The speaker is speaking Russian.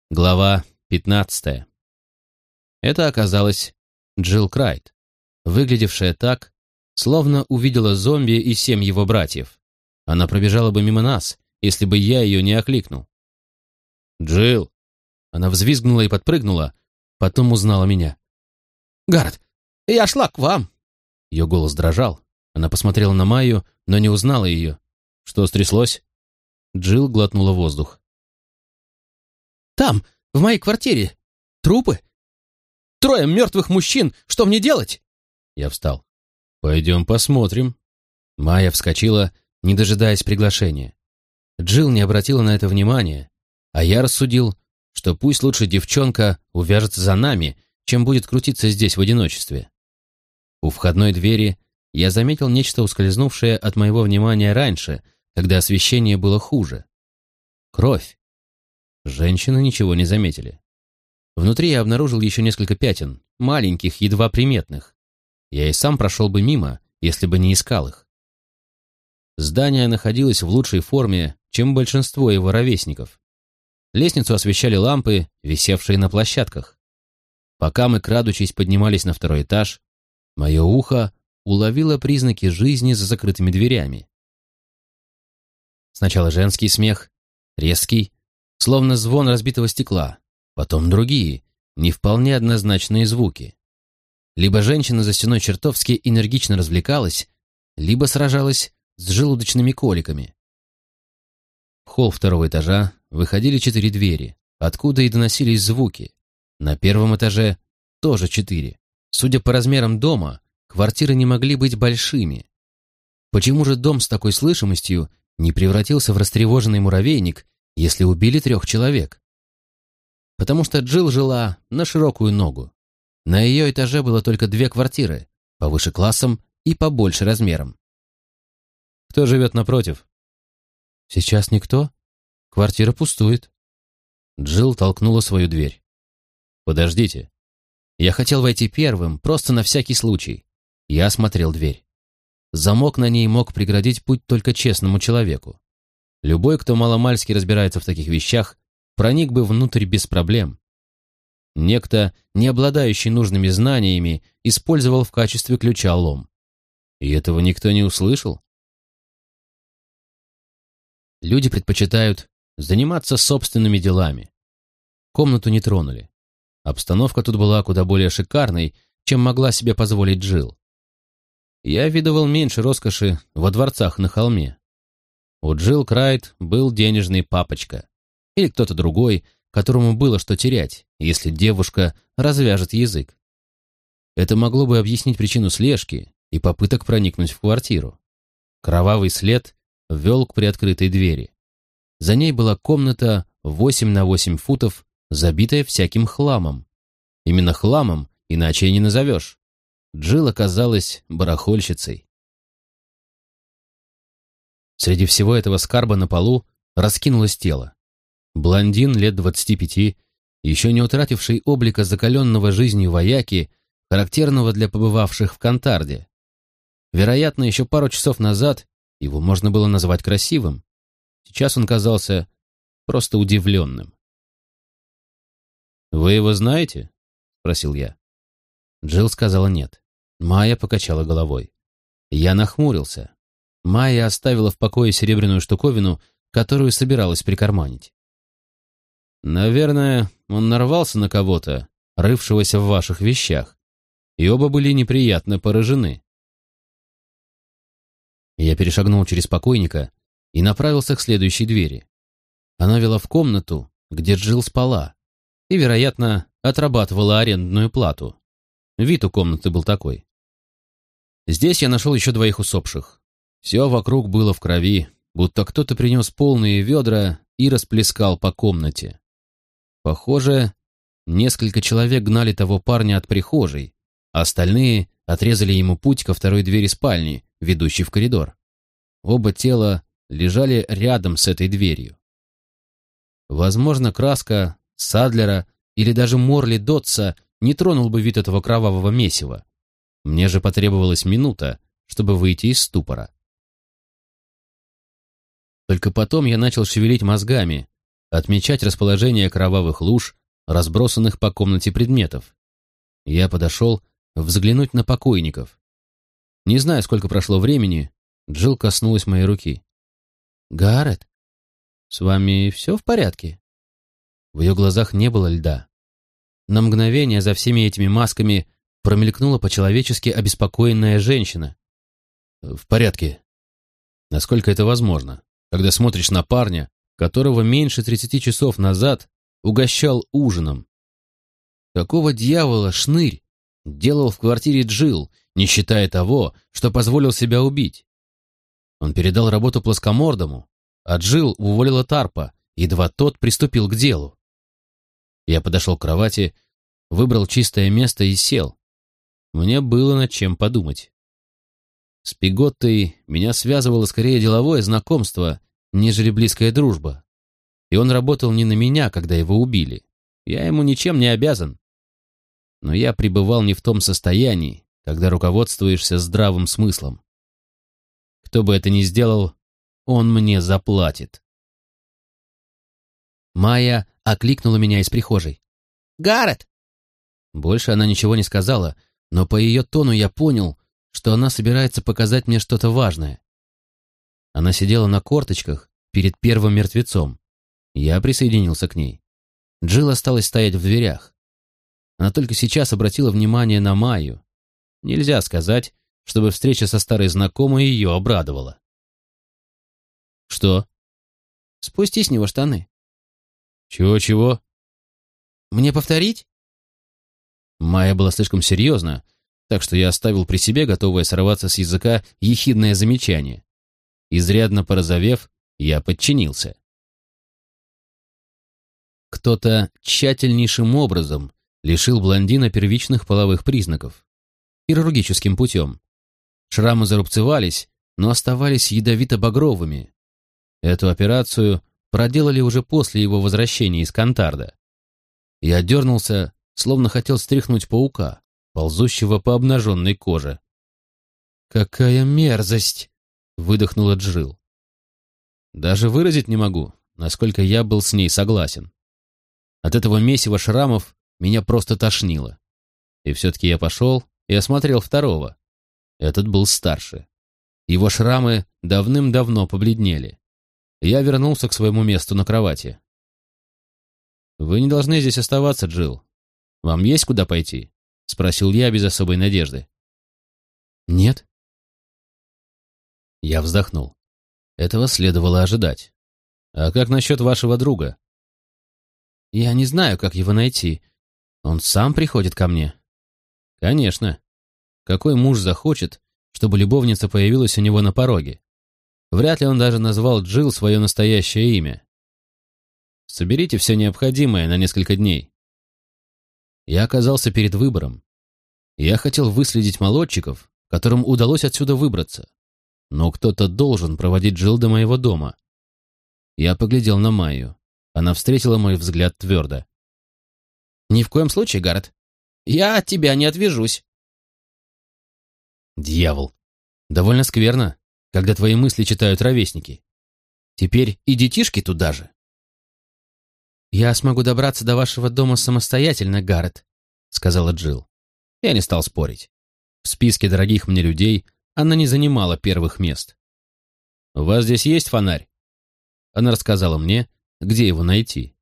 Глава 15. Это оказалась Джилл Крайт, выглядевшая так, словно увидела зомби и 7 его братьев. Она пробежала бы мимо нас, если бы я ее не окликнул. «Джилл!» Она взвизгнула и подпрыгнула, потом узнала меня. «Гаррет, я шла к вам!» Ее голос дрожал. Она посмотрела на Майю, но не узнала ее. «Что стряслось?» Джилл глотнула воздух. «Там, в моей квартире, трупы. 3 мертвых мужчин. Что мне делать?» Я встал. «Пойдем посмотрим». Майя вскочила, не дожидаясь приглашения. Джилл не обратила на это внимания, а я рассудил, что пусть лучше девчонка увяжется за нами, чем будет крутиться здесь в одиночестве. У входной двери я заметил нечто, ускользнувшее от моего внимания раньше, когда освещение было хуже. Кровь. Женщины ничего не заметили. Внутри я обнаружил еще несколько пятен, маленьких, едва приметных. Я и сам прошел бы мимо, если бы не искал их. Здание находилось в лучшей форме, чем большинство его ровесников. Лестницу освещали лампы, висевшие на площадках. Пока мы, крадучись, поднимались на 2-й этаж, мое ухо уловило признаки жизни за закрытыми дверями. Сначала женский смех, резкий, словно звон разбитого стекла, потом другие, не вполне однозначные звуки. Либо женщина за стеной чертовски энергично развлекалась, либо сражалась с желудочными коликами. В холл 2-го этажа выходили 4 двери, откуда и доносились звуки. На 1-м этаже тоже 4. Судя по размерам дома, квартиры не могли быть большими. Почему же дом с такой слышимостью не превратился в растревоженный муравейник, если убили 3 человек? Потому что Джилл жила на широкую ногу. На ее этаже было только 2 квартиры, повыше классом и побольше размером. Кто живет напротив? Сейчас никто. Квартира пустует. Джилл толкнула свою дверь. Подождите. Я хотел войти первым, просто на всякий случай. Я осмотрел дверь. Замок на ней мог преградить путь только честному человеку. Любой, кто маломальски разбирается в таких вещах, проник бы внутрь без проблем. Некто, не обладающий нужными знаниями, использовал в качестве ключа лом. И этого никто не услышал. Люди предпочитают заниматься собственными делами. Комнату не тронули. Обстановка тут была куда более шикарной, чем могла себе позволить Джилл. Я видывал меньше роскоши во дворцах на холме. У Джилл Крайт был денежный папочка. Или кто-то другой, которому было что терять, если девушка развяжет язык. Это могло бы объяснить причину слежки и попыток проникнуть в квартиру. Кровавый след вел к приоткрытой двери. За ней была комната 8 на 8 футов, забитая всяким хламом. Именно хламом, иначе и не назовешь. Джилл оказалась барахольщицей. Среди всего этого скарба на полу раскинулось тело. Блондин лет 25, еще не утративший облика закаленного жизнью вояки, характерного для побывавших в Кантарде. Вероятно, еще пару часов назад его можно было назвать красивым. Сейчас он казался просто удивленным. «Вы его знаете?» — спросил я. Джилл сказала нет. Майя покачала головой. Я нахмурился. Майя оставила в покое серебряную штуковину, которую собиралась прикарманить. «Наверное, он нарвался на кого-то, рывшегося в ваших вещах, и оба были неприятно поражены». Я перешагнул через покойника и направился к следующей двери. Она вела в комнату, где Джилл спала, и, вероятно, отрабатывала арендную плату. Вид у комнаты был такой. Здесь я нашел еще 2 усопших. Все вокруг было в крови, будто кто-то принес полные ведра и расплескал по комнате. Похоже, несколько человек гнали того парня от прихожей, а остальные отрезали ему путь ко 2-й двери спальни, ведущей в коридор. Оба тела лежали рядом с этой дверью. Возможно, краска Садлера или даже Морли Дотса не тронул бы вид этого кровавого месива. Мне же потребовалась минута, чтобы выйти из ступора. Только потом я начал шевелить мозгами, отмечать расположение кровавых луж, разбросанных по комнате предметов. Я подошел взглянуть на покойников. Не знаю, сколько прошло времени, Джилл коснулась моей руки. «Гаррет, с вами все в порядке?» В ее глазах не было льда. На мгновение за всеми этими масками промелькнула по-человечески обеспокоенная женщина. «В порядке. Насколько это возможно, когда смотришь на парня, которого меньше 30 часов назад угощал ужином? Какого дьявола Шнырь делал в квартире Джилл, не считая того, что позволил себя убить? Он передал работу плоскомордому, а Джилл уволила Тарпа, едва тот приступил к делу. Я подошел к кровати, выбрал чистое место и сел. Мне было над чем подумать. С Пиготтой меня связывало скорее деловое знакомство, нежели близкая дружба. И он работал не на меня, когда его убили. Я ему ничем не обязан. Но я пребывал не в том состоянии, когда руководствуешься здравым смыслом. Кто бы это ни сделал, он мне заплатит. Майя окликнула меня из прихожей. «Гаррет!» Больше она ничего не сказала, но по ее тону я понял, что она собирается показать мне что-то важное. Она сидела на корточках перед первым мертвецом. Я присоединился к ней. Джилл осталась стоять в дверях. Она только сейчас обратила внимание на Майю. Нельзя сказать, чтобы встреча со старой знакомой ее обрадовала. «Что?» «Спусти с него штаны». «Чего-чего?» «Мне повторить?» Майя была слишком серьезна, так что я оставил при себе, готовое сорваться с языка, ехидное замечание. Изрядно порозовев, я подчинился. Кто-то тщательнейшим образом лишил блондина первичных половых признаков. Хирургическим путем. Шрамы зарубцевались, но оставались ядовито-багровыми. Эту операцию проделали уже после его возвращения из Кантарда. Я дернулся, словно хотел стряхнуть паука, ползущего по обнаженной коже. «Какая мерзость!» — выдохнула Джилл. Даже выразить не могу, насколько я был с ней согласен. От этого месива шрамов меня просто тошнило. И все-таки я пошел и осмотрел второго. Этот был старше. Его шрамы давным-давно побледнели. Я вернулся к своему месту на кровати. «Вы не должны здесь оставаться, Джилл. Вам есть куда пойти?» — спросил я без особой надежды. «Нет». Я вздохнул. Этого следовало ожидать. «А как насчет вашего друга?» «Я не знаю, как его найти. Он сам приходит ко мне». «Конечно. Какой муж захочет, чтобы любовница появилась у него на пороге? Вряд ли он даже назвал Джилл свое настоящее имя. Соберите все необходимое на несколько дней». Я оказался перед выбором. Я хотел выследить молодчиков, которым удалось отсюда выбраться. Но кто-то должен проводить Джилл до моего дома. Я поглядел на Майю. Она встретила мой взгляд твердо. «Ни в коем случае, Гаррет. Я от тебя не отвяжусь». «Дьявол! Довольно скверно, когда твои мысли читают ровесники. Теперь и детишки туда же». «Я смогу добраться до вашего дома самостоятельно, Гаррет», — сказала Джилл. Я не стал спорить. В списке дорогих мне людей она не занимала первых мест. «У вас здесь есть фонарь?» Она рассказала мне, где его найти.